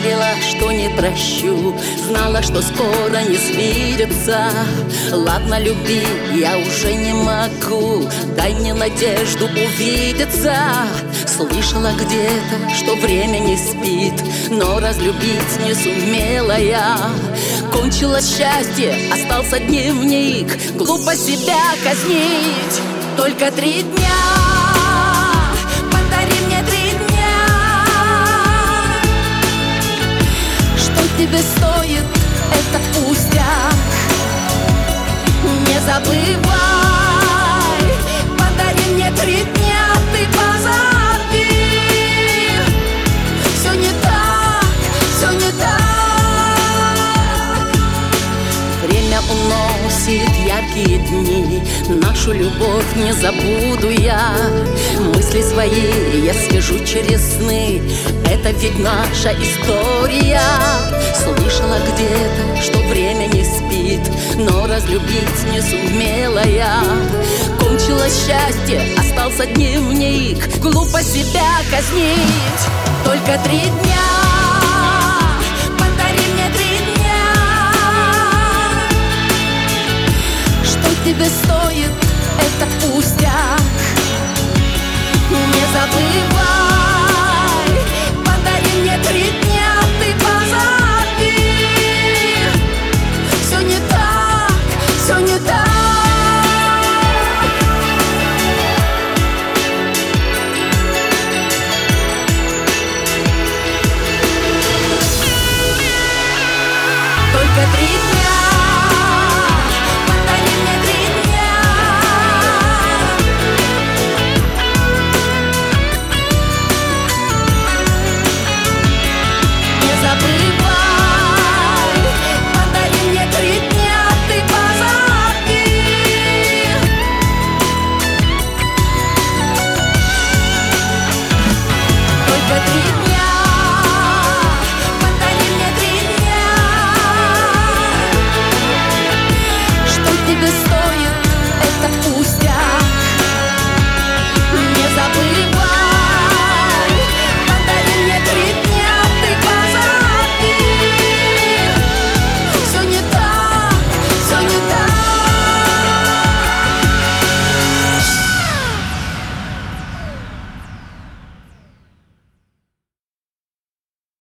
верила, что не прощу, знала, что скоро не свидится. Ладно, люби, я уже не могу, дай мне надежду увидеться. Слышала где-то, что время не спит, но разлюбить не сумела я. Кончилось счастье, остался дневник, глупо себя казнить. Только 3 дня, подари мне 3 дня. Что тебе стоит этот пустяк? Не забывай, подари мне 3 дня, ты позови. Все не так, все не так. Время уносит яркие дни, нашу любовь не забуду я. Мысли свои я свяжу через сны, это ведь наша история. Слышала где-то, что время не спит, но разлюбить не сумела я. Кончилось счастье, остался дневник, глупо себя казнить. Только 3 дня.